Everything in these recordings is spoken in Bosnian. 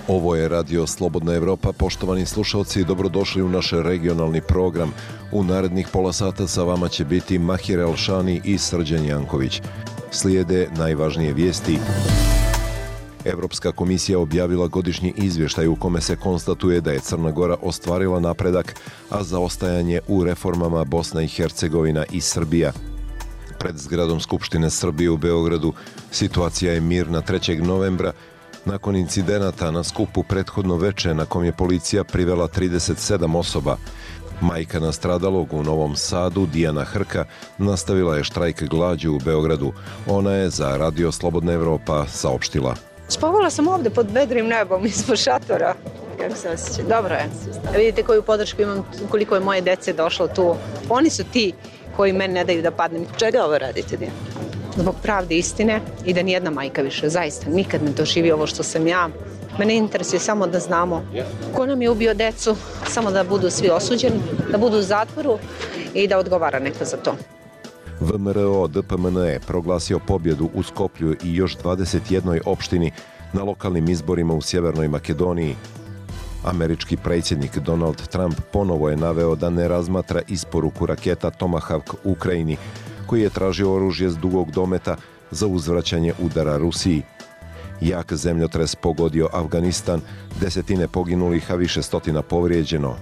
Ovo je Radio Slobodna Evropa. Poštovani slušalci, dobrodošli u naš regionalni program. U narednih pola sata sa vama će biti Mahir Elšani i Srđan Janković. Slijede najvažnije vijesti. Evropska komisija objavila godišnji izvještaj u kome se konstatuje da je Crna Gora ostvarila napredak, a zaostajanje u reformama Bosna i Hercegovina i Srbija. Pred zgradom Skupštine Srbije u Beogradu situacija je mirna 3. novembra, nakon incidenata na skupu prethodno veče na kom je policija privela 37 osoba. Majka nastradalog u Novom Sadu, Dijana Hrka, nastavila je štrajk glađu u Beogradu. Ona je za Radio Slobodna Evropa saopštila. Spavala sam ovde pod vedrim nebom ispod šatora. Kako se osjeća? Dobro je. Vidite koju podršku imam, koliko je moje dece došlo tu. Oni su ti koji meni ne daju da padnem. Čega ovo radite, Dijana? Zbog pravde, istine i da nijedna majka više, zaista, nikad ne doživi ovo što sam ja. Mene interesuje samo da znamo ko nam je ubio decu, samo da budu svi osuđeni, da budu u zatvoru i da odgovara neko za to. VMRO DPMNE proglasio pobjedu u Skoplju i još 21 opštini na lokalnim izborima u Sjevernoj Makedoniji. Američki predsjednik Donald Trump ponovo je naveo da ne razmatra isporuku raketa Tomahawk Ukrajini, koji je tražio oružje s dugog dometa za uzvraćanje udara Rusiji. Jak zemljotres pogodio Afganistan, desetine poginulih, a više stotina povrijeđeno.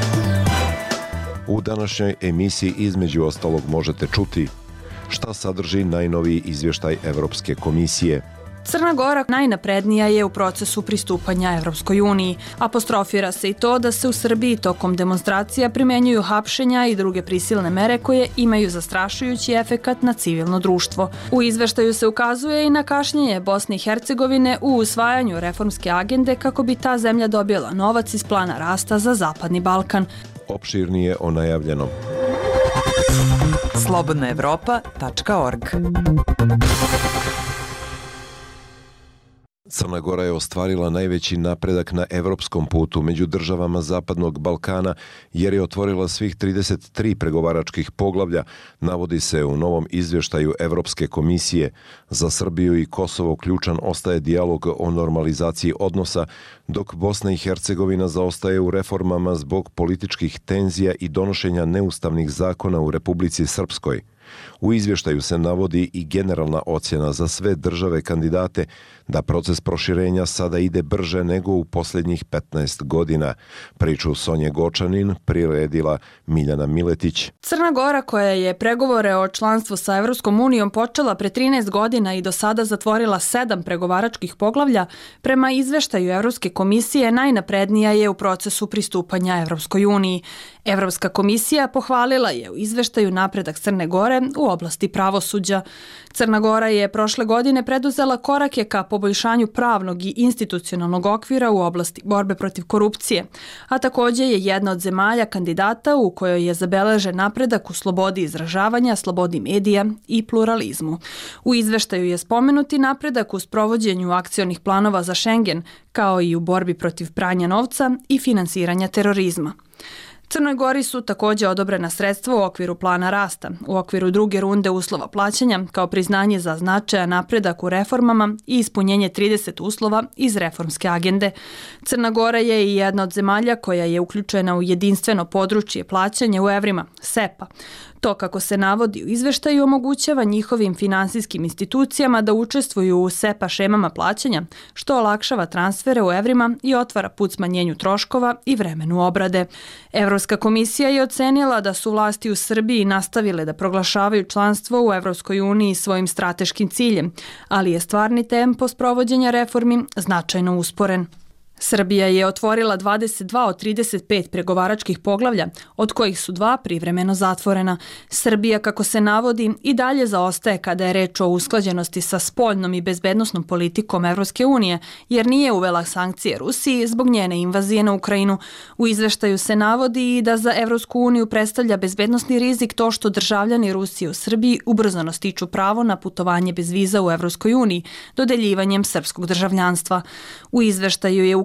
U današnjoj emisiji između ostalog možete čuti šta sadrži najnoviji izvještaj Evropske komisije. Crna Gora najnaprednija je u procesu pristupanja Evropskoj uniji. Apostrofira se i to da se u Srbiji tokom demonstracija primenjuju hapšenja i druge prisilne mere koje imaju zastrašujući efekat na civilno društvo. U izveštaju se ukazuje i na kašnjenje Bosne i Hercegovine u usvajanju reformske agende kako bi ta zemlja dobila novac iz plana rasta za Zapadni Balkan. Opširnije o najavljenom. slobodnaevropa.org. Crna Gora je ostvarila najveći napredak na evropskom putu među državama Zapadnog Balkana jer je otvorila svih 33 pregovaračkih poglavlja, navodi se u novom izvještaju Evropske komisije. Za Srbiju i Kosovo ključan ostaje dijalog o normalizaciji odnosa, dok Bosna i Hercegovina zaostaje u reformama zbog političkih tenzija i donošenja neustavnih zakona u Republici Srpskoj. U izvještaju se navodi i generalna ocjena za sve države kandidate da proces proširenja sada ide brže nego u posljednjih 15 godina. Priču Sonje Gočanin priredila Miljana Miletić. Crna Gora, koja je pregovore o članstvu sa Evropskom unijom počela pre 13 godina i do sada zatvorila 7 pregovaračkih poglavlja, prema izveštaju Evropske komisije najnaprednija je u procesu pristupanja Evropskoj uniji. Evropska komisija pohvalila je u izveštaju napredak Crne Gore u oblasti pravosuđa. Crna Gora je prošle godine preduzela korake ka poboljšanju pravnog i institucionalnog okvira u oblasti borbe protiv korupcije, a također je jedna od zemalja kandidata u kojoj je zabeležen napredak u slobodi izražavanja, slobodi medija i pluralizmu. U izveštaju je spomenuti napredak u sprovođenju akcionih planova za Schengen, kao i u borbi protiv pranja novca i finansiranja terorizma. Crnoj Gori su također odobrena sredstva u okviru plana rasta, u okviru druge runde uslova plaćanja, kao priznanje za značajan napredak u reformama i ispunjenje 30 uslova iz reformske agende. Crna Gora je i jedna od zemalja koja je uključena u jedinstveno područje plaćanja u evrima, SEPA. To, kako se navodi u izveštaju, omogućava njihovim finansijskim institucijama da učestvuju u SEPA šemama plaćanja, što olakšava transfere u evrima i otvara put smanjenju troškova i vremenu obrade. Evropska komisija je ocenila da su vlasti u Srbiji nastavile da proglašavaju članstvo u Evropskoj uniji svojim strateškim ciljem, ali je stvarni tempo sprovođenja reformi značajno usporen. Srbija je otvorila 22 od 35 pregovaračkih poglavlja, od kojih su 2 privremeno zatvorena. Srbija, kako se navodi, i dalje zaostaje kada je reč o usklađenosti sa spoljnom i bezbednosnom politikom Evropske unije, jer nije uvela sankcije Rusiji zbog njene invazije na Ukrajinu. U izveštaju se navodi i da za Evropsku uniju predstavlja bezbednosni rizik to što državljani Rusije u Srbiji ubrzano stiču pravo na putovanje bez viza u Evropskoj uniji, dodeljivanjem srpskog državljanstva. U izveštaju je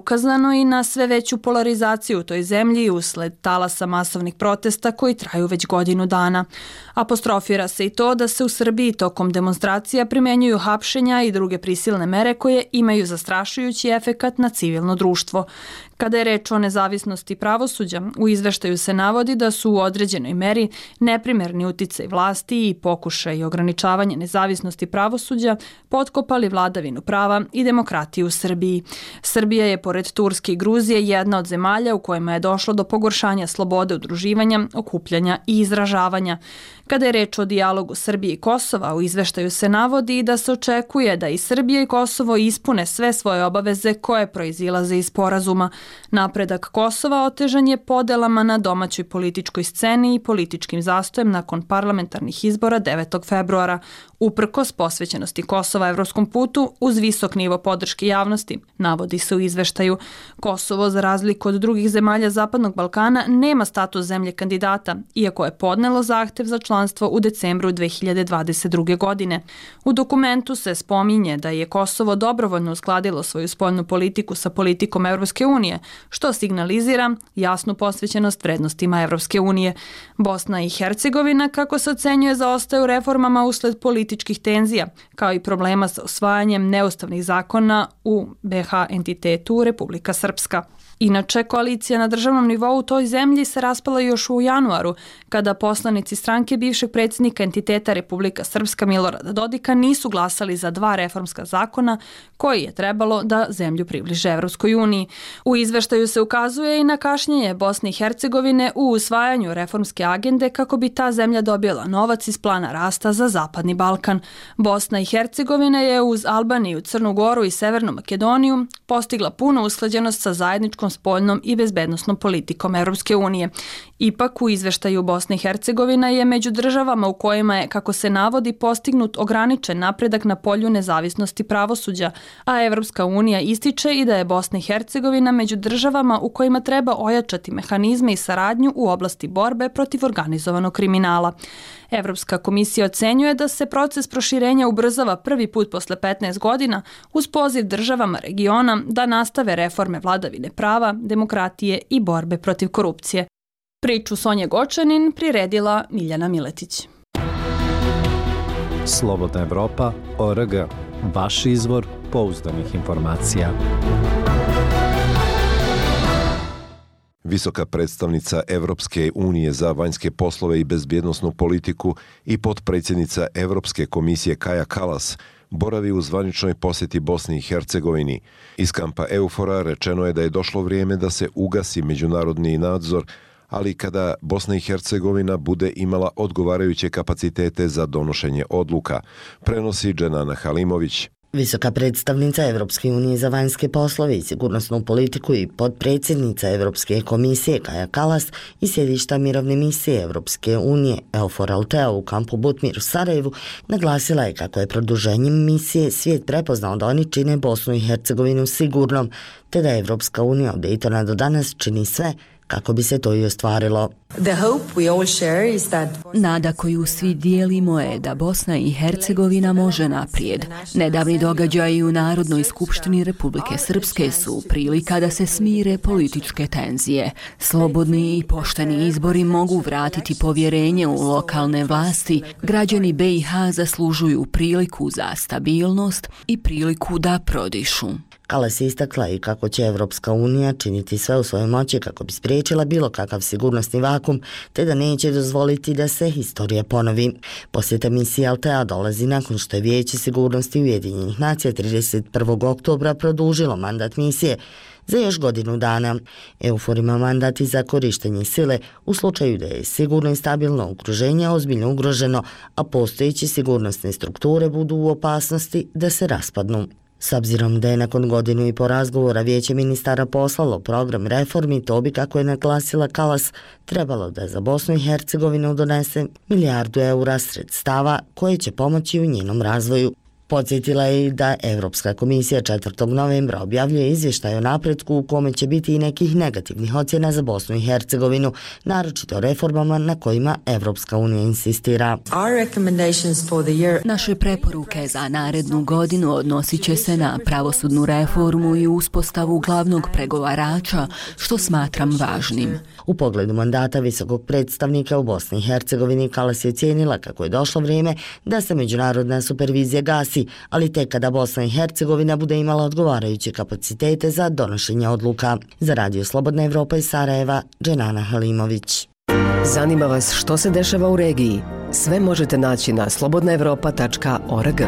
ukazano i na sve veću polarizaciju u toj zemlji usled talasa masovnih protesta koji traju već godinu dana. Apostrofira se i to da se u Srbiji tokom demonstracija primenjuju hapšenja i druge prisilne mere koje imaju zastrašujući efekat na civilno društvo. Kada je reč o nezavisnosti pravosuđa, u izveštaju se navodi da su u određenoj meri neprimerni uticaj vlasti i pokušaj ograničavanja nezavisnosti pravosuđa potkopali vladavinu prava i demokratiju u Srbiji. Srbija je, pored Turske i Gruzije, jedna od zemalja u kojima je došlo do pogoršanja slobode udruživanja, okupljanja i izražavanja. Kada je reč o dijalogu Srbije i Kosova, u izveštaju se navodi da se očekuje da i Srbija i Kosovo ispune sve svoje obaveze koje proizilaze iz sporazuma. Napredak Kosova otežan je podelama na domaćoj političkoj sceni i političkim zastojem nakon parlamentarnih izbora 9. februara, uprkos posvećenosti Kosova evropskom putu uz visok nivo podrške javnosti, navodi se u izveštaju. Kosovo, za razliku od drugih zemalja Zapadnog Balkana, nema status zemlje kandidata, iako je podnelo zahtev za članstvo u decembru 2022. godine. U dokumentu se spominje da je Kosovo dobrovoljno uskladilo svoju spoljnu politiku sa politikom Evropske unije, što signalizira jasnu posvećenost vrednostima Evropske unije. Bosna i Hercegovina, kako se ocenjuje, zaostaje u reformama usled političkih tenzija, kao i problema sa usvajanjem neustavnih zakona u BiH entitetu Republika Srpska. Inače, koalicija na državnom nivou u toj zemlji se raspala još u januaru, kada poslanici stranke bivšeg predsjednika entiteta Republika Srpska Milorada Dodika nisu glasali za 2 reformska zakona koji je trebalo da zemlju približe Evropskoj uniji. U izveštaju se ukazuje i na kašnjenje Bosne i Hercegovine u usvajanju reformske agende kako bi ta zemlja dobila novac iz plana rasta za Zapadni Balkan. Bosna i Hercegovina je uz Albaniju, Crnu Goru i Severnu Makedoniju postigla punu usklađenost sa zajedničkom spoljnom i bezbednosnom politikom Evropske unije. Ipak, u izveštaju Bosne i Hercegovina je među državama u kojima je, kako se navodi, postignut ograničen napredak na polju nezavisnosti pravosuđa, a Evropska unija ističe i da je Bosna i Hercegovina među državama u kojima treba ojačati mehanizme i saradnju u oblasti borbe protiv organizovanog kriminala. Evropska komisija ocenjuje da se proces proširenja ubrzava prvi put posle 15 godina uz poziv državama regiona da nastave reforme vladavine prava, demokratije i borbe protiv korupcije. Priču Sonje Gočanin priredila Miljana Miletić. Slobodna Evropa.org. Vaš izvor pouzdanih informacija. Visoka predstavnica Evropske unije za vanjske poslove i bezbjednosnu politiku i potpredsjednica Evropske komisije Kaja Kallas boravi u zvaničnoj posjeti Bosni i Hercegovini. Iz kampa Eufora rečeno je da je došlo vrijeme da se ugasi međunarodni nadzor, ali kada Bosna i Hercegovina bude imala odgovarajuće kapacitete za donošenje odluka, prenosi Dženana Halimović. Visoka predstavnica Evropske unije za vanjske poslove i sigurnosnu politiku i potpredsjednica Evropske komisije Kaja Kallas i sjedišta mirovne misije Evropske unije EUFOR Althea u kampu Butmir u Sarajevu naglasila je kako je produženjem misije svijet prepoznao da oni čine Bosnu i Hercegovinu sigurnom, te da Evropska unija od Daytona do danas čini sve kako bi se to i ostvarilo. Nada koju svi dijelimo je da Bosna i Hercegovina može naprijed. Nedavni događaji u Narodnoj skupštini Republike Srpske su prilika da se smire političke tenzije. Slobodni i pošteni izbori mogu vratiti povjerenje u lokalne vlasti. Građani BiH zaslužuju priliku za stabilnost i priliku da prodišu. Kallas je istakla i kako će Evropska unija činiti sve u svojoj moći kako bi spriječila bilo kakav sigurnosni vakum, te da neće dozvoliti da se historija ponovi. Posjeta misije Althea dolazi nakon što je Vijeće sigurnosti Ujedinjenih nacija 31. oktobra produžilo mandat misije za još godinu dana. EUFOR ima mandat i za korištenje sile u slučaju da je sigurno i stabilno okruženje ozbiljno ugroženo, a postojeće sigurnosne strukture budu u opasnosti da se raspadnu. S obzirom da je nakon godinu i po razgovora Vijeće ministara poslalo program reformi, to bi, kako je naglasila Kallas, trebalo da za Bosnu i Hercegovinu donese milijardu eura sredstava koje će pomoći u njenom razvoju. Podsjetila je i da Evropska komisija 4. novembra objavljuje izvještaj o napretku u kome će biti i nekih negativnih ocjena za Bosnu i Hercegovinu, naročito reformama na kojima Evropska unija insistira. Naše preporuke za narednu godinu odnosit će se na pravosudnu reformu i uspostavu glavnog pregovarača, što smatram važnim. U pogledu mandata visokog predstavnika u Bosni i Hercegovini, Kallas je ocijenila kako je došlo vrijeme da se međunarodna supervizija gasi, ali tek kada Bosna i Hercegovina bude imala odgovarajuće kapacitete za donošenje odluka. Za Radio Slobodna Evropa iz Sarajeva, Dženana Halimović. Zanima vas što se dešava u regiji? Sve možete naći na slobodnaevropa.org.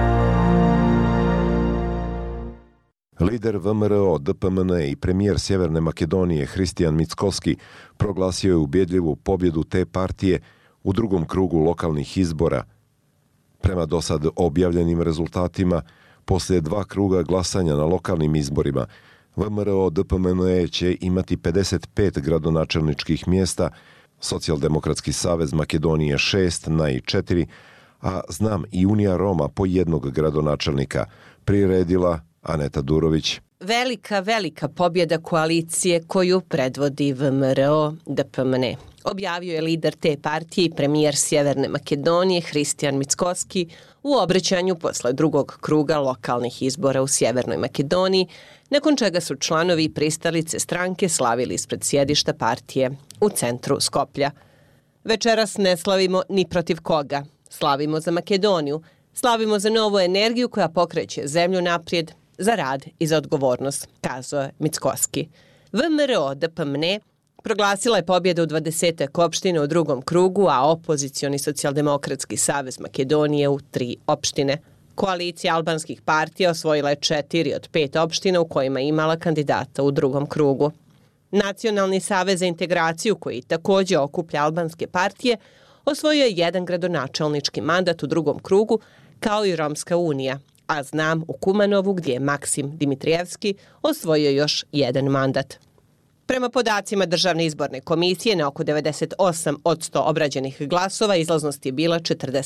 Lider VMRO DPMNE i premijer Sjeverne Makedonije Hristijan Mickoski proglasio je ubjedljivu pobjedu te partije u drugom krugu lokalnih izbora. Prema dosad objavljenim rezultatima, poslije 2 kruga glasanja na lokalnim izborima, VMRO DPMNE će imati 55 gradonačelničkih mjesta, Socijaldemokratski savez Makedonije 6, NAI 4, a Znam i Unija Roma po 1 gradonačelnika, priredila Aneta Durović. Velika pobjeda koalicije koju predvodi VMRO DPMNE. Objavio je lider te partije i premijer Sjeverne Makedonije Hristijan Mickoski u obraćanju posle drugog kruga lokalnih izbora u Sjevernoj Makedoniji, nakon čega su članovi i pristalice stranke slavili ispred sjedišta partije u centru Skoplja. Večeras ne slavimo ni protiv koga. Slavimo za Makedoniju. Slavimo za novu energiju koja pokreće zemlju naprijed, za rad i za odgovornost, kazao je Mickoski. VMRO DPMNE proglasila je pobjedu u 20 opštine u drugom krugu, a opozicioni Socijaldemokratski savez Makedonije u 3 opštine. Koalicija albanskih partija osvojila je 4 od 5 opština u kojima je imala kandidata u drugom krugu. Nacionalni savez za integraciju, koji također okuplja albanske partije, osvojio je 1 gradonačelnički mandat u drugom krugu, kao i Romska unija, a Znam u Kumanovu, gdje je Maksim Dimitrijevski osvojio još 1 mandat. Prema podacima Državne izborne komisije, na oko 98% obrađenih glasova izlaznost je bila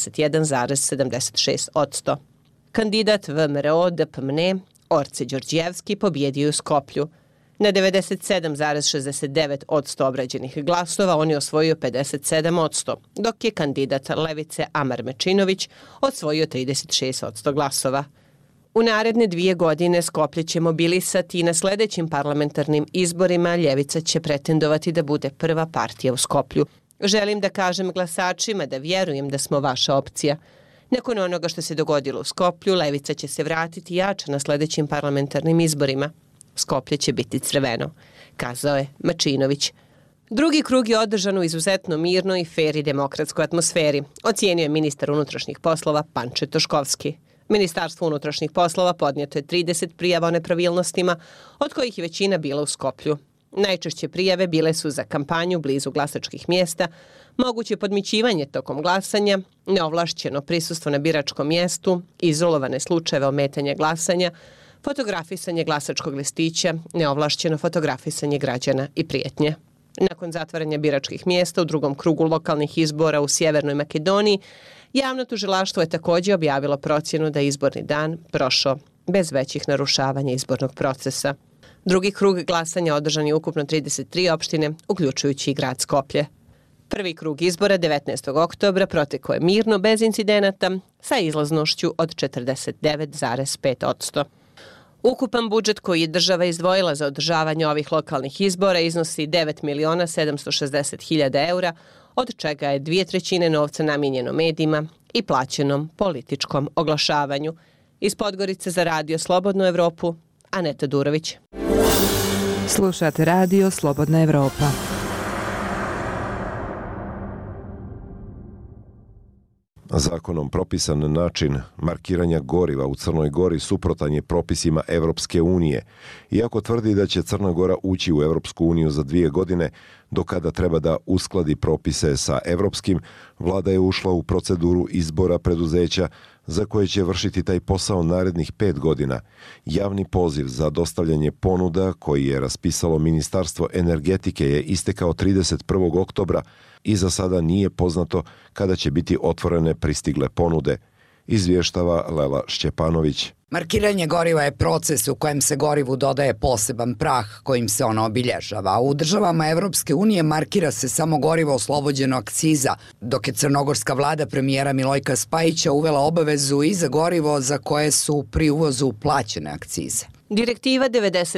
41,76%. Kandidat VMRO DPMNE Orce Đorđijevski pobjedio je u Skoplju. Na 97,69% obrađenih glasova on je osvojio 57%, dok je kandidat Levice Amar Mečinović osvojio 36% glasova. U naredne 2 godine Skoplje će mobilisati i na sljedećim parlamentarnim izborima Ljevica će pretendovati da bude prva partija u Skoplju. Želim da kažem glasačima da vjerujem da smo vaša opcija. Nakon onoga što se dogodilo u Skoplju, Levica će se vratiti jače na sljedećim parlamentarnim izborima. Skoplje će biti crveno, kazao je Mačinović. Drugi krug je održan u izuzetno mirnoj i fer i demokratskoj atmosferi, ocijenio je ministar unutrašnjih poslova Panče Toškovski. Ministarstvo unutrašnjih poslova podnijeto je 30 prijava o nepravilnostima, od kojih je većina bila u Skoplju. Najčešće prijave bile su za kampanju blizu glasačkih mjesta, moguće podmićivanje tokom glasanja, neovlašćeno prisustvo na biračkom mjestu, izolovane slučajeve ometanja glasanja, fotografisanje glasačkog listića, neovlašćeno fotografisanje građana i prijetnje. Nakon zatvaranja biračkih mjesta u drugom krugu lokalnih izbora u Sjevernoj Makedoniji, javno tužilaštvo je također objavilo procjenu da je izborni dan prošao bez većih narušavanja izbornog procesa. Drugi krug glasanja održan je ukupno 33 opštine, uključujući i grad Skoplje. Prvi krug izbora 19. oktobra protekao je mirno, bez incidenata, sa izlaznošću od 49,5%. Ukupan budžet koji je država izdvojila za održavanje ovih lokalnih izbora iznosi 9.760.000 eura, od čega je 2/3 novca namijenjeno medijima i plaćenom političkom oglašavanju. Iz Podgorice za Radio Slobodnu Evropu, Aneta Durović. Slušate Radio Slobodna Evropa. Zakonom propisan način markiranja goriva u Crnoj Gori suprotan je propisima Evropske unije. Iako tvrdi da će Crna Gora ući u Evropsku uniju za 2 godine, do kada treba da uskladi propise sa evropskim, vlada je ušla u proceduru izbora preduzeća za koje će vršiti taj posao narednih 5 godina. Javni poziv za dostavljanje ponuda koji je raspisalo Ministarstvo energetike je istekao 31. oktobra i za sada nije poznato kada će biti otvorene pristigle ponude. izvještava Lela Šćepanović. Markiranje goriva je proces u kojem se gorivu dodaje poseban prah kojim se ono obilježava. U državama Evropske unije markira se samo gorivo oslobođeno akciza, dok je crnogorska vlada premijera Milojka Spajića uvela obavezu i za gorivo za koje su pri uvozu plaćene akcize. Direktiva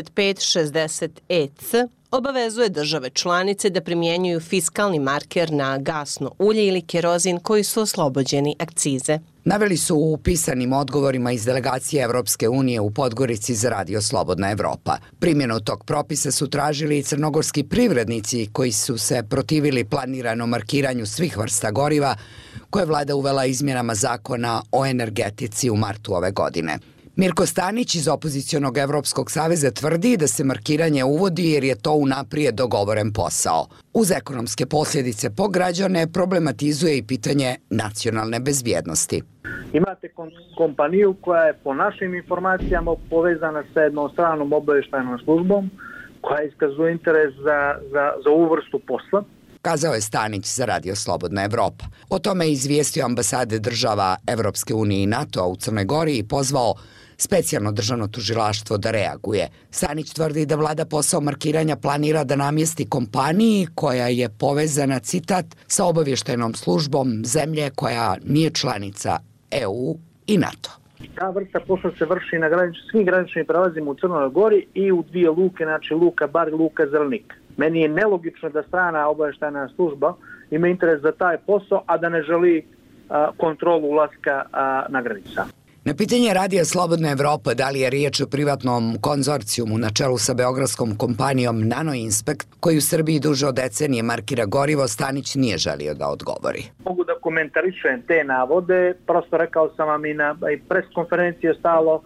9560 EC obavezuje države članice da primjenjuju fiskalni marker na gasno ulje ili kerozin koji su oslobođeni akcize. Naveli su u pisanim odgovorima iz delegacije Evropske unije u Podgorici za Radio Slobodna Evropa. Primjenu tog propisa su tražili i crnogorski privrednici koji su se protivili planiranom markiranju svih vrsta goriva koje je vlada uvela izmjenama zakona o energetici u martu ove godine. Mirko Stanić iz opozicionog Evropskog saveza tvrdi da se markiranje uvodi jer je to unaprijed dogovoren posao. Uz ekonomske posljedice po građane problematizuje i pitanje nacionalne bezbjednosti. Imate kompaniju koja je po našim informacijama povezana sa jednom stranom obavještajnom službom koja iskazuje interes za ovu vrstu posla. Kazao je Stanić za Radio Slobodna Evropa. O tome je izvijestio ambasade država Evropske unije i NATO-a u Crnoj Gori i pozvao specijalno državno tužilaštvo da reaguje. Stanić tvrdi da vlada posao markiranja planira da namjesti kompaniji koja je povezana, citat, sa obavještajnom službom zemlje koja nije članica EU i NATO. Ta vrsta posla se vrši na svim graničnim prelazima u Crnoj Gori i u dvije luke, znači Luka Bar i Luka Zelenik. Meni je nelogično da strana obavještajna služba ima interes za taj posao, a da ne želi kontrolu ulaska na granica. Na pitanje Radija Slobodna Evropa da li je riječ o privatnom konzorcijumu na čelu sa beogradskom kompanijom Nanoinspekt, koji u Srbiji duže od decenije markira gorivo, Stanić nije želio da odgovori. Mogu da komentarišem te navode, prosto rekao sam vam i na pres konferenciji je stalo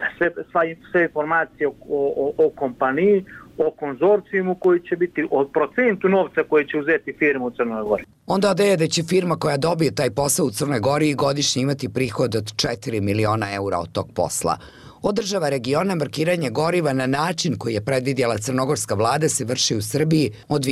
sve informacije o kompaniji, o konzorcijumu koji će biti, od procentu novca koji će uzeti firmu u Crnoj Gori. Onda odaje da će firma koja dobije taj posao u Crnoj Gori godišnje imati prihod od 4 miliona eura od tog posla. Od država regiona markiranje goriva na način koji je predvidjela crnogorska vlada se vrši u Srbiji od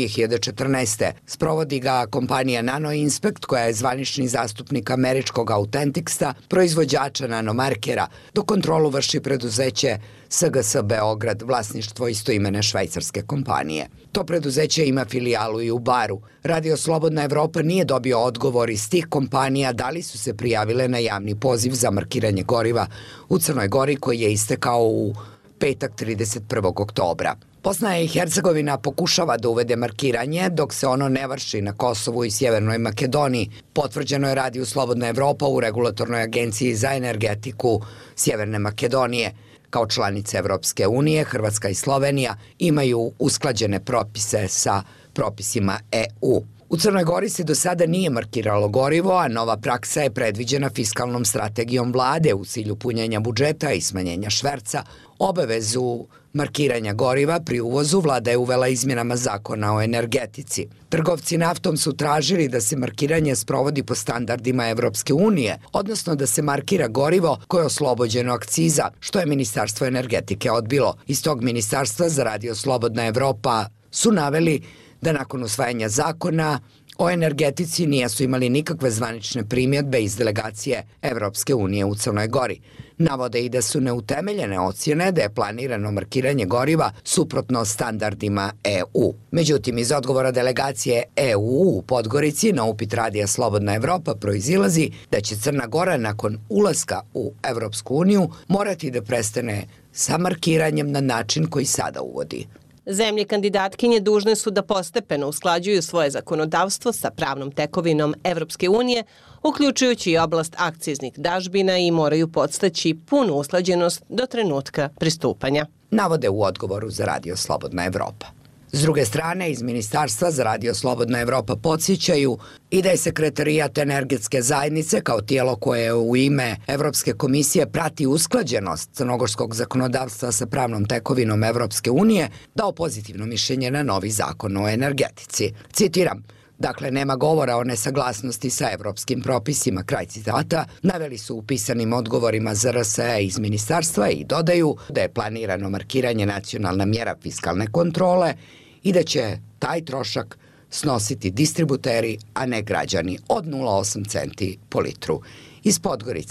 2014. Sprovodi ga kompanija Nanoinspekt, koja je zvanični zastupnik američkog Authentics-a, proizvođača nanomarkera, dok kontrolu vrši preduzeće SGS Beograd, vlasništvo istoimene švajcarske kompanije. To preduzeće ima filijalu i u Baru. Radio Slobodna Evropa nije dobio odgovor iz tih kompanija da li su se prijavile na javni poziv za markiranje goriva u Crnoj Gori koji je istekao u petak 31. oktobra. Bosna i Hercegovina pokušava da uvede markiranje dok se ono ne vrši na Kosovu i Sjevernoj Makedoniji. Potvrđeno je Radio Slobodna Evropa u Regulatornoj agenciji za energetiku Sjeverne Makedonije. Kao članice Evropske unije, Hrvatska i Slovenija imaju usklađene propise sa propisima EU. U Crnoj Gori se do sada nije markiralo gorivo, a nova praksa je predviđena fiskalnom strategijom vlade u cilju punjenja budžeta i smanjenja šverca. Obavezu markiranja goriva pri uvozu vlada je uvela izmjenama zakona o energetici. Trgovci naftom su tražili da se markiranje sprovodi po standardima Evropske unije, odnosno da se markira gorivo koje je oslobođeno akciza, što je Ministarstvo energetike odbilo. Iz tog ministarstva za Radio Slobodna Evropa su naveli da nakon usvajanja zakona o energetici nisu imali nikakve zvanične primjedbe iz delegacije Evropske unije u Crnoj Gori. Navode i da su neutemeljene ocjene da je planirano markiranje goriva suprotno standardima EU. Međutim, iz odgovora delegacije EU u Podgorici na upit Radija Slobodna Evropa proizilazi da će Crna Gora nakon ulaska u Evropsku uniju morati da prestane sa markiranjem na način koji sada uvodi. Zemlje kandidatkinje dužne su da postepeno usklađuju svoje zakonodavstvo sa pravnom tekovinom Evropske unije, uključujući i oblast akciznih dažbina i moraju podstaći punu usklađenost do trenutka pristupanja. Navode u odgovoru za Radio Slobodna Evropa. S druge strane, iz Ministarstva za Radio Slobodna Evropa podsjećaju i da je Sekretarijat energetske zajednice kao tijelo koje u ime Evropske komisije prati usklađenost crnogorskog zakonodavstva sa pravnom tekovinom Evropske unije dao pozitivno mišljenje na novi zakon o energetici. Citiram: dakle, nema govora o nesaglasnosti sa evropskim propisima, kraj citata, naveli su u pisanim odgovorima za RSE iz ministarstva i dodaju da je planirano markiranje nacionalna mjera fiskalne kontrole i da će taj trošak snositi distributeri, a ne građani, od 0,8 centi po litru. Iz Podgorice,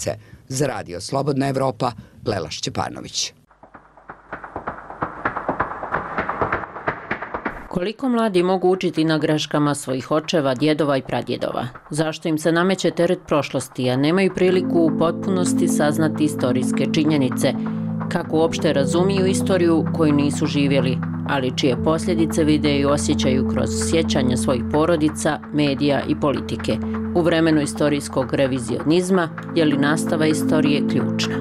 Za Radio Slobodna Evropa, Lela Šćepanović. Koliko mladi mogu učiti na greškama svojih očeva, djedova i pradjedova? Zašto im se nameće teret prošlosti, a nemaju priliku u potpunosti saznati istorijske činjenice? Kako uopšte razumiju istoriju koju nisu živjeli, ali čije posljedice vide i osjećaju kroz sjećanja svojih porodica, medija i politike? U vremenu istorijskog revizionizma je li nastava istorije ključna?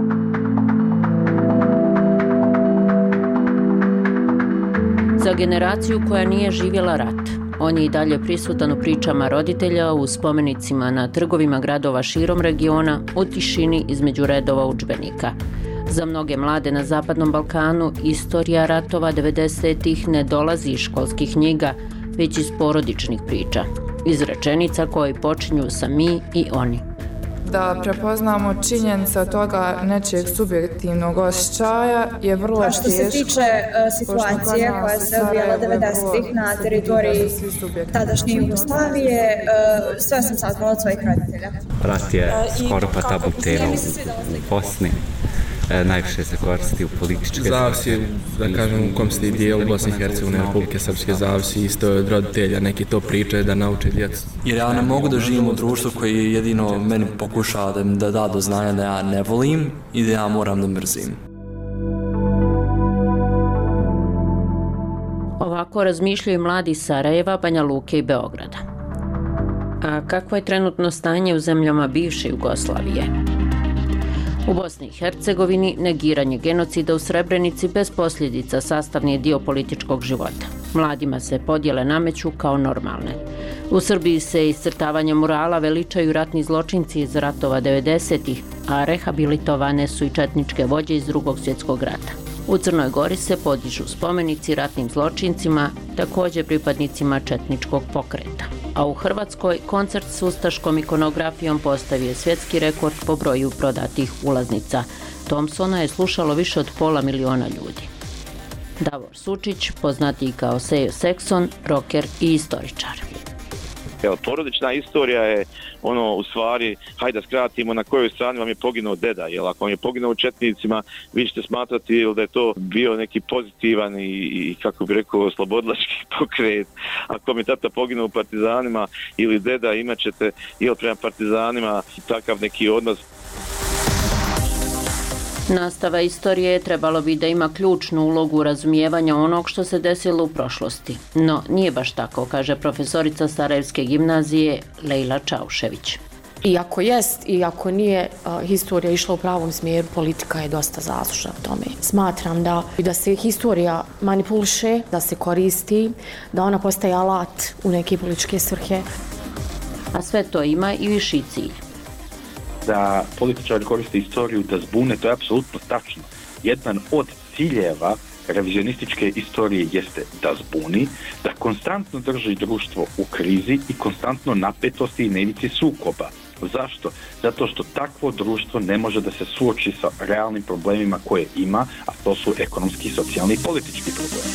Za generaciju koja nije živjela rat, on je i dalje prisutan u pričama roditelja, u spomenicima na trgovima gradova širom regiona, u tišini između redova udžbenika. Za mnoge mlade na Zapadnom Balkanu istorija ratova 90-ih ne dolazi iz školskih knjiga, već iz porodičnih priča, iz rečenica koje počinju sa mi i oni. Da prepoznamo činjenice od toga nečijeg subjektivnog osjećaja je vrlo teško. A što se tiče situacije koja se odvijala 90-ih na teritoriji tadašnje Jugoslavije, sve sam saznala od svojih roditelja. Rat je skoro pa tabu tema u Bosni. Najviše se koristi u političke... Zavisi, da kažem, u kom se dijelu Bosne i Hercegovine, Republike Srpske, zavisi isto od roditelja, neki to pričaju da nauče djecu. Jer ja ne mogu da živim u društvu koji jedino meni pokušava da da do znanja da ja ne volim i da ja moram da mrzim. Ovako razmišljaju mladi iz Sarajeva, Banja Luke i Beograda. A kakvo je trenutno stanje u zemljama bivše Jugoslavije? U Bosni i Hercegovini negiranje genocida u Srebrenici bez posljedica sastavni je dio političkog života. Mladima se podjele nameću kao normalne. U Srbiji se iscrtavanjem murala veličaju ratni zločinci iz ratova 90-ih, a rehabilitovane su i četničke vođe iz Drugog svjetskog rata. U Crnoj Gori se podižu spomenici ratnim zločincima, također pripadnicima četničkog pokreta. A u Hrvatskoj koncert s ustaškom ikonografijom postavio svjetski rekord po broju prodatih ulaznica. Thompsona je slušalo više od 500.000 ljudi. Davor Sučić, poznatiji kao Sejo Sekson, roker i istoričar. Evo, porodična istorija je u stvari, hajde da skratimo na kojoj strani vam je poginuo deda, jer ako vam je poginuo u četnicima, vi ćete smatrati da je to bio neki pozitivan i kako bi rekao, oslobodilački pokret. Ako vam je tata poginuo u partizanima ili deda, imat ćete prema partizanima takav neki odnos. Nastava istorije trebalo bi da ima ključnu ulogu razumijevanja onog što se desilo u prošlosti. No, nije baš tako, kaže profesorica Sarajevske gimnazije Lejla Čaušević. Iako jest, iako nije historija išla u pravom smjeru, politika je dosta zaslužna u tome. Smatram da se historija manipuliše, da se koristi, da ona postaje alat u neke političke svrhe. A sve to ima i viši cilj. Da političari koriste istoriju da zbune, to je apsolutno tačno. Jedan od ciljeva revizionističke istorije jeste da zbuni, da konstantno drži društvo u krizi i konstantno napetosti i na ivici sukoba. Zašto? Zato što takvo društvo ne može da se suoči sa realnim problemima koje ima, a to su ekonomski, socijalni i politički problemi.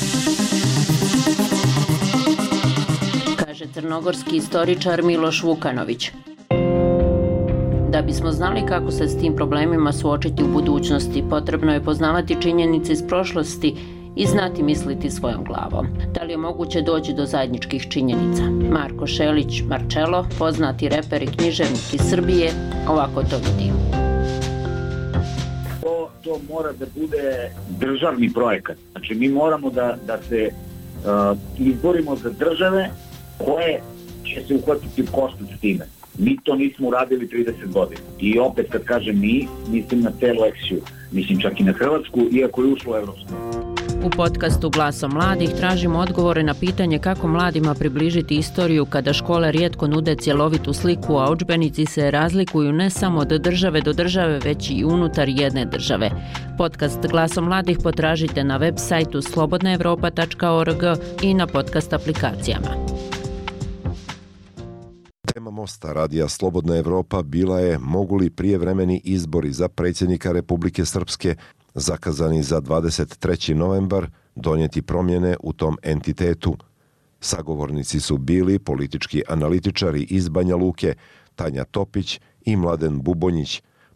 Kaže crnogorski istoričar Miloš Vukanović. Da bismo znali kako se s tim problemima suočiti u budućnosti, potrebno je poznavati činjenice iz prošlosti i znati misliti svojom glavom. Da li je moguće doći do zajedničkih činjenica? Marko Šelić Marcello, poznati reper i književnik iz Srbije, ovako to vidi. To mora da bude državni projekat. Znači mi moramo da se izborimo za države koje će se uhvatiti u koštac s time. Mi to nismo uradili 30 godina. I opet kad kažem mi, mislim na celu eksiju. Mislim čak i na Hrvatsku, iako je ušlo u Evropsku. U podcastu Glasom mladih tražimo odgovore na pitanje kako mladima približiti istoriju kada škole rijetko nude cjelovitu sliku, a udžbenici se razlikuju ne samo od države do države, već i unutar jedne države. Podcast Glasom mladih potražite na web sajtu slobodnaevropa.org i na podcast aplikacijama. Tema Mosta radija Slobodna Evropa bila je mogu li prijevremeni izbori za predsjednika Republike Srpske zakazani za 23. novembar donijeti promjene u tom entitetu. Sagovornici su bili politički analitičari iz Banja Luke Tanja Topić i Mladen Bubonjić,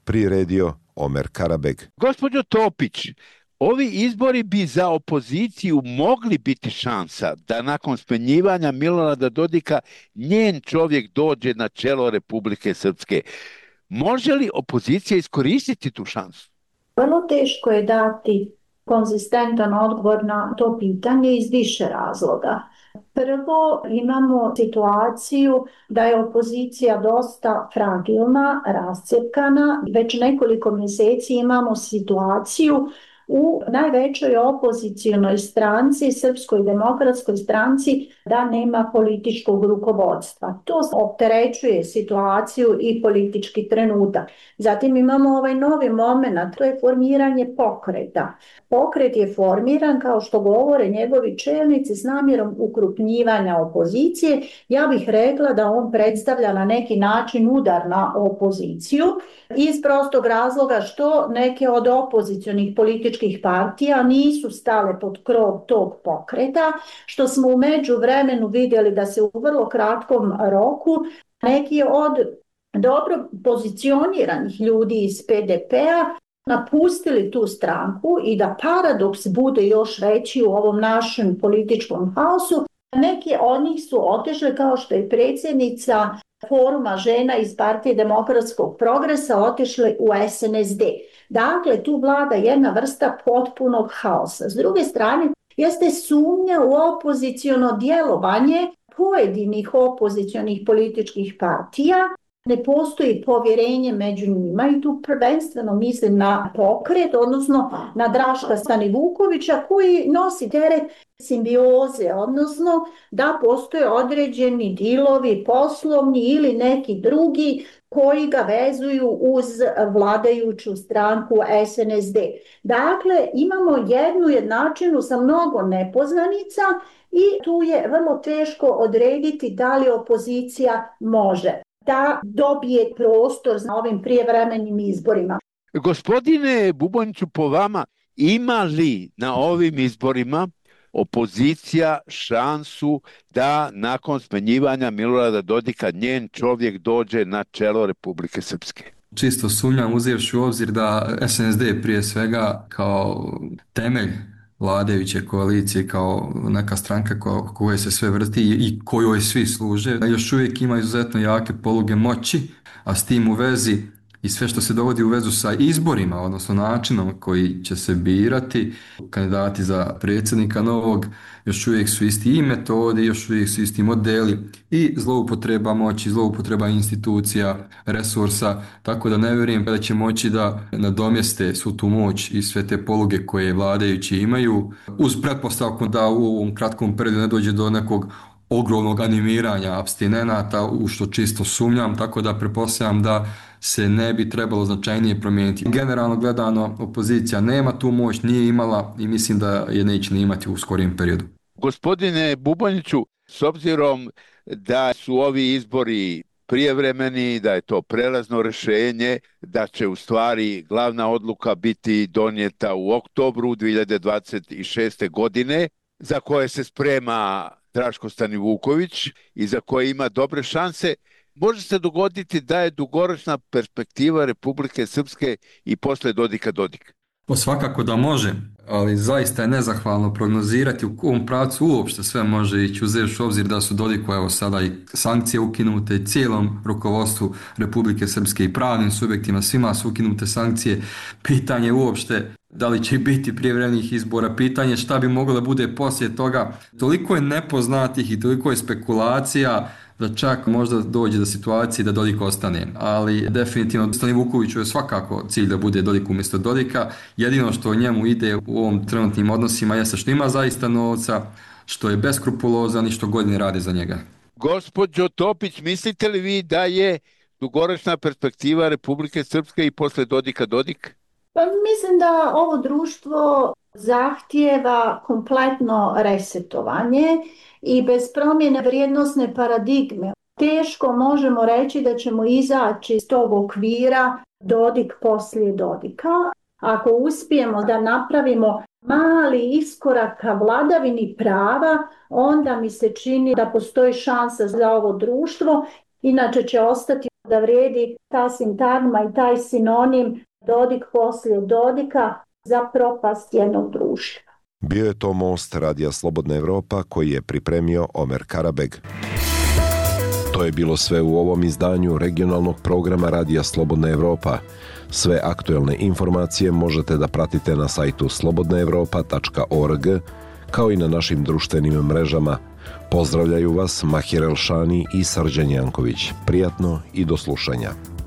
priredio Omer Karabeg. Gospođo Topić, ovi izbori bi za opoziciju mogli biti šansa da nakon smenjivanja Milorada Dodika njen čovjek dođe na čelo Republike Srpske. Može li opozicija iskoristiti tu šansu? Vrlo teško je dati konzistentan odgovor na to pitanje iz više razloga. Prvo, imamo situaciju da je opozicija dosta fragilna, rascjepkana. Već nekoliko mjeseci imamo situaciju u najvećoj opozicijonoj stranci, Srpskoj demokratskoj stranci, da nema političkog rukovodstva. To opterećuje situaciju i politički trenutak. Zatim imamo ovaj novi moment, to je formiranje pokreta. Pokret je formiran, kao što govore njegovi čelnici, s namjerom ukrupnjivanja opozicije. Ja bih rekla da on predstavlja na neki način udar na opoziciju iz prostog razloga što neke od opozicionih političkih partija nisu stale pod krov tog pokreta, što smo u međuvremenu vidjeli da se u vrlo kratkom roku neki od dobro pozicioniranih ljudi iz PDP-a napustili tu stranku i da paradoks bude još veći u ovom našem političkom haosu. Neki od njih su otišli, kao što je predsjednica Foruma žena iz Partije demokratskog progresa, otišli u SNSD. Dakle, tu vlada jedna vrsta potpunog haosa. S druge strane, jeste sumnja u opoziciono djelovanje pojedinih opozicionih političkih partija. Ne postoji povjerenje među njima i tu prvenstveno mislim na pokret, odnosno na Draška Stanivukovića koji nosi teret simbioze, odnosno da postoje određeni dilovi poslovni ili neki drugi koji ga vezuju uz vladajuću stranku SNSD. Dakle, imamo jednu jednačinu sa mnogo nepoznanica i tu je vrlo teško odrediti da li opozicija može da dobije prostor na ovim prijevremenim izborima. Gospodine Buboniću, po vama, ima li na ovim izborima opozicija šansu da nakon smenjivanja Milorada Dodika njen čovjek dođe na čelo Republike Srpske? Čisto sumnjam, uzevši u obzir da SNSD prije svega kao temelj vladajuće koalicije, kao neka stranka koje se sve vrti i kojoj svi služe, još uvijek ima izuzetno jake poluge moći, a s tim u vezi i sve što se dovodi u vezu sa izborima, odnosno načinom koji će se birati kandidati za predsjednika novog, još uvijek su isti i metodi, još uvijek su isti modeli i zloupotreba moći, zloupotreba institucija, resursa, tako da ne vjerujem da će moći da nadomjeste svu tu moć i sve te poluge koje vladajući imaju, uz pretpostavku da u ovom kratkom periodu ne dođe do nekog ogromnog animiranja apstinenata, u što čisto sumnjam, tako da pretpostavljam da se ne bi trebalo značajnije promijeniti. Generalno gledano, opozicija nema tu moć, nije imala i mislim da je neće ni imati u skorijem periodu. Gospodine Buboniću, s obzirom da su ovi izbori prijevremeni, da je to prelazno rješenje, da će u stvari glavna odluka biti donijeta u oktobru 2026. godine, za koje se sprema Draško Stanivuković i za koje ima dobre šanse, može se dogoditi da je dugoročna perspektiva Republike Srpske i posle Dodika Dodik? Svakako da može, ali zaista je nezahvalno prognozirati u kom pravcu uopšte sve može ići, uzevši u obzir da su Dodiku evo sada i sankcije ukinute i cijelom rukovodstvu Republike Srpske i pravnim subjektima, svima su ukinute sankcije. Pitanje uopšte da li će biti prijevremenih izbora, pitanje šta bi moglo da bude poslije toga. Toliko je nepoznatih i toliko je spekulacija da čak možda dođe do situacije da Dodik ostane. Ali definitivno Stanivukoviću je svakako cilj da bude Dodik umjesto Dodika. Jedino što njemu ide u ovom trenutnim odnosima jeste što ima zaista novca, što je beskrupulozan i što godine rade za njega. Gospođo Topić, mislite li vi da je dugoročna perspektiva Republike Srpske i posle Dodika Dodik? Pa mislim da ovo društvo zahtijeva kompletno resetovanje i bez promjene vrijednosne paradigme teško možemo reći da ćemo izaći iz tog okvira Dodik poslije Dodika. Ako uspijemo da napravimo mali iskorak ka vladavini prava, onda mi se čini da postoji šansa za ovo društvo, inače će ostati da vrijedi ta sintagma i taj sinonim Dodik poslije Dodika za propast jednog društva. Bio je to Most Radija Slobodna Evropa koji je pripremio Omer Karabeg. To je bilo sve u ovom izdanju regionalnog programa Radija Slobodna Evropa. Sve aktuelne informacije možete da pratite na sajtu slobodnaevropa.org, kao i na našim društvenim mrežama. Pozdravljaju vas Mahir Elšani i Srđan Janković. Prijatno i do slušanja.